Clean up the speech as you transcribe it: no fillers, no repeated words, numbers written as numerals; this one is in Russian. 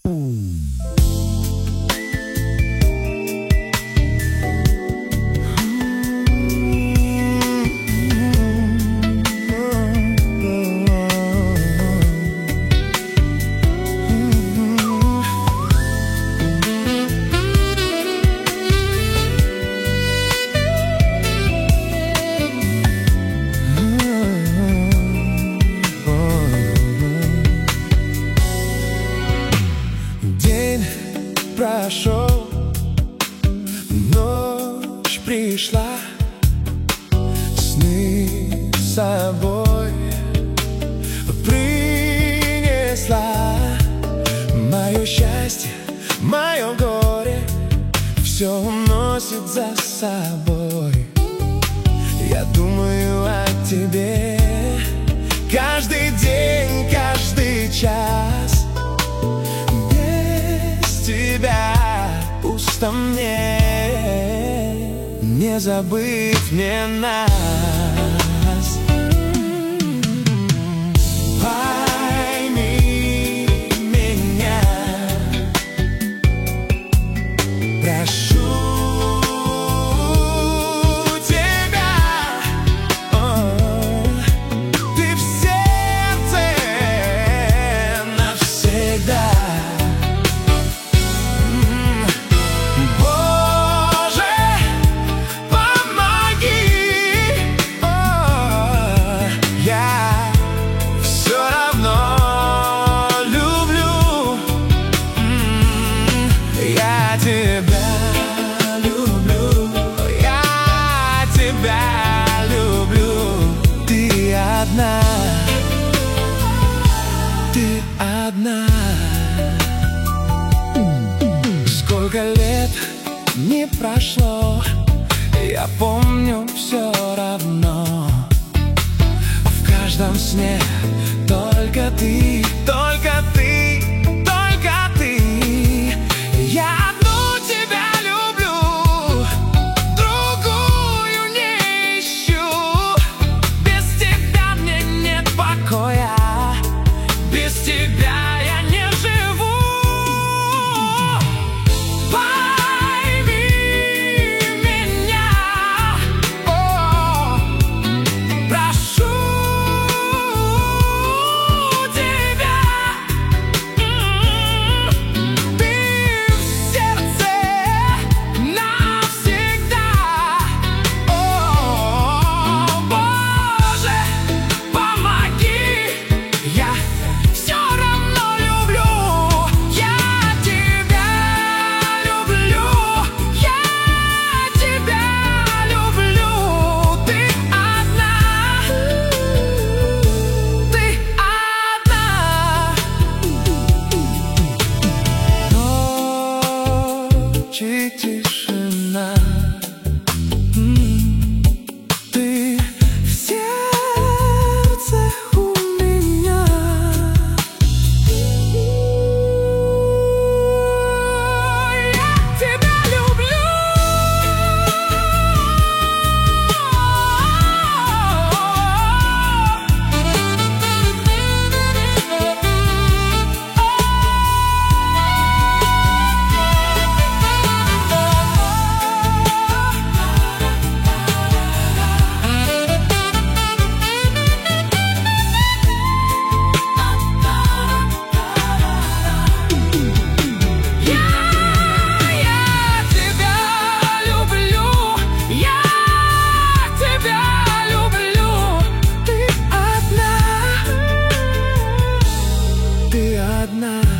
Прошел, ночь пришла, сны с собой принесла. Мое счастье, мое горе все уносит за собой. Я думаю о тебе каждый день, каждый час. Тебя пусто мне, не забыть мне нас. Пойми меня, прошу тебя, ты в сердце навсегда. Ты одна. Сколько лет не прошло, я помню все равно. В каждом сне только ты, только ты, только ты. Я одну тебя люблю, другую не ищу. Без тебя мне нет покоя, без тебя я не живу. Пойми меня, прошу тебя, ты в сердце навсегда. О, Боже, помоги, я все равно люблю, я тебя люблю, я тебя люблю. Ты одна, ты одна. Ночь и тишина, ты в сердце у меня. Я тебя люблю. Ты одна.